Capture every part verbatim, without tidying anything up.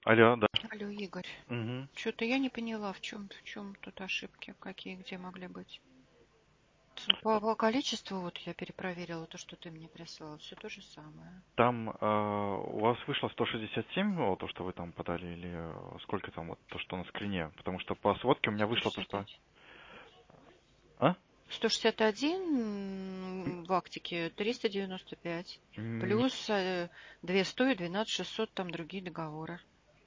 Алло, да. Алло, Игорь. Мгм. Что-то я не поняла, в чем, в чем тут ошибки, какие, где могли быть. По, по количеству, вот я перепроверила то, что ты мне прислал, все то же самое. Там э, у вас вышло сто шестьдесят семь, вот, то, что вы там подали, или э, сколько там, вот то, что на скрине? Потому что по сводке у меня вышло то, что... сто шестьдесят один. А? сто шестьдесят один в Актике, триста девяносто пять. Не- Плюс э, две сто и двенадцать шестьсот, там другие договоры.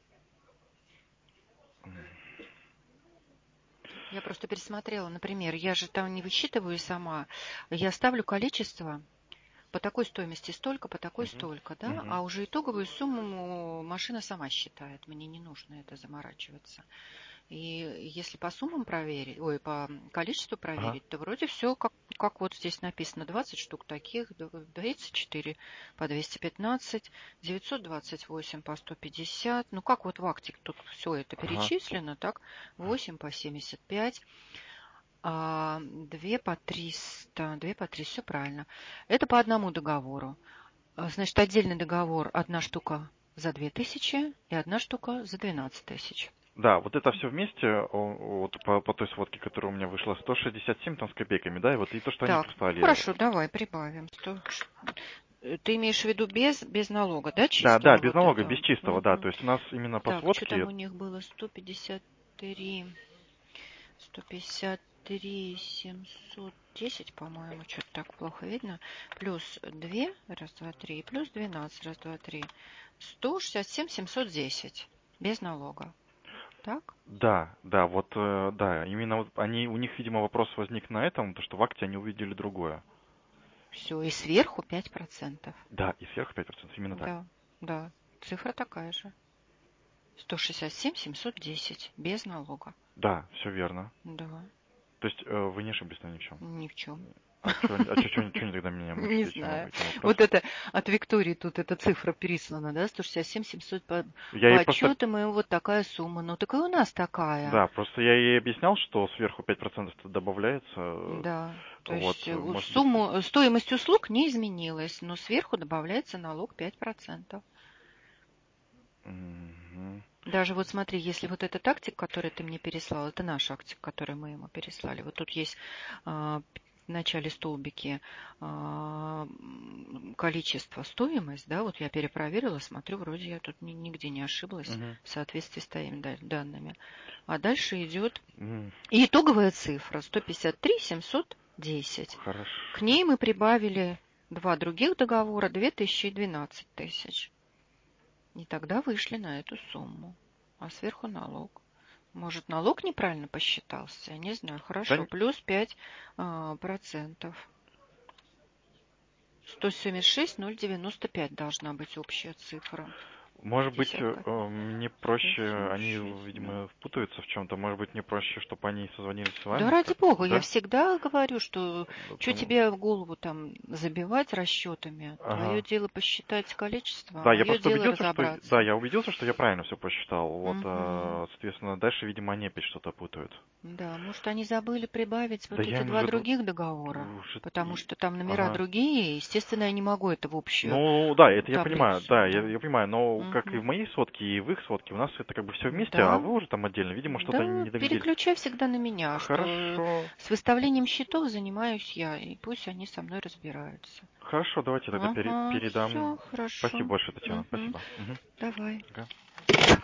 Я просто пересмотрела, например, я же там не высчитываю сама, я ставлю количество по такой стоимости столько, по такой Мгм. столько, да, Мгм. а уже итоговую сумму машина сама считает, мне не нужно это заморачиваться. И если по суммам проверить, ой, по количеству Ага. проверить, то вроде все как, как вот здесь написано, двадцать штук таких, тридцать четыре по двести пятнадцать, девятьсот двадцать восемь по сто пятьдесят, ну как вот в Актик тут все это Ага. перечислено, так, восемь по семьдесят пять, а, две по триста, две по триста, все правильно. Это по одному договору. А, Значит, отдельный договор, одна штука за две тысячи и одна штука за двенадцать тысяч. Да, вот это все вместе, о, вот по, по той сводке, которая у меня вышла, сто шестьдесят семь там с копейками, да, и вот и то, что они Так, ну прислали. хорошо, давай прибавим. Сто- э, Ты имеешь в виду без, без налога, да, Да, да, чистого без вот налога, без этого? чистого, да, то Мгм. есть у нас именно по Так, что там сводке, у них было? сто пятьдесят три, сто пятьдесят три, семьсот десять, по-моему, что-то так плохо видно. Плюс два, раз, два, три, плюс двенадцать, раз, два, три. сто шестьдесят семь, семьсот десять. Без налога. Так? да, да, вот, э, да, именно вот они, у них, видимо, вопрос возник на этом, то, что в акте они увидели другое. Все, и сверху пять процентов. Да, и сверху пять процентов, именно так. Да, да, цифра такая же. сто шестьдесят семь, семьсот десять. Без налога. Да, все верно. Да, То есть э, вы не ошиблись на ни в чем. ни в чем. А что, а чё, чё, чё они тогда меня Не мучают этим, знаю. этим Вот вопросом? это от Виктории тут эта цифра переслана, да, сто шестьдесят семь, семьсот по, Я по ей просто, отчетам им вот такая сумма. Ну, так и у нас такая. да, просто я ей объяснял, что сверху пять процентов добавляется, э, Да. То вот, есть э, у- может быть, сумму, э, стоимость услуг не изменилась, но сверху добавляется налог пять процентов. мгм. Даже вот смотри, если вот этот актик, который ты мне переслал, это наш актик, который мы ему переслали. Вот тут есть а, в начале столбики а, м, количество, стоимость, да, вот я перепроверила, смотрю, вроде я тут ни- нигде не ошиблась Мгм. в соответствии с твоими да- данными. А дальше идет М, и итоговая цифра сто пятьдесят три семьсот десять. К Хорошо. ней мы прибавили два других договора, две тысячи и двенадцать тысяч. И тогда вышли на эту сумму. А сверху налог. Может, налог неправильно посчитался? Я не знаю. Да, Хорошо. Плюс пять а, процентов. сто семьдесят шесть ноль девяносто пять должна быть общая цифра. может быть, пятьдесят э, копеек. э, мне сто проще, семьдесят они, шесть ноль. видимо, путаются в чем-то, может быть, мне проще, чтобы они созвонились с Да вами, ради как, бога, я да? всегда говорю, что Ну, что потому- тебе в голову там забивать расчетами? Твое Ага. дело посчитать количество, а Да, я мое просто дело убедился, что, да, разобраться. я убедился, что я правильно все посчитал. Вот, Угу. а, соответственно, дальше, видимо, они опять что-то путают. Да, может, они забыли прибавить Да вот я эти им два уже, гов- других договора, уже, потому и- что там номера ага. другие, и, естественно, я не могу это в общую Ну, да, это я понимаю, таблицу, да, я, да. я понимаю, но как и в Мгм. моей сводке, и в их сводке, у нас это как бы все вместе, а Да, вы уже там отдельно, видимо, что-то да, не доглядели. переключай всегда на меня, что Хорошо, с выставлением счетов занимаюсь я, и пусть они со мной разбираются. хорошо, давайте тогда пере- Ага, передам. все, Спасибо хорошо. большое, Татьяна, Мгм. спасибо. Мгм. Давай. Ага.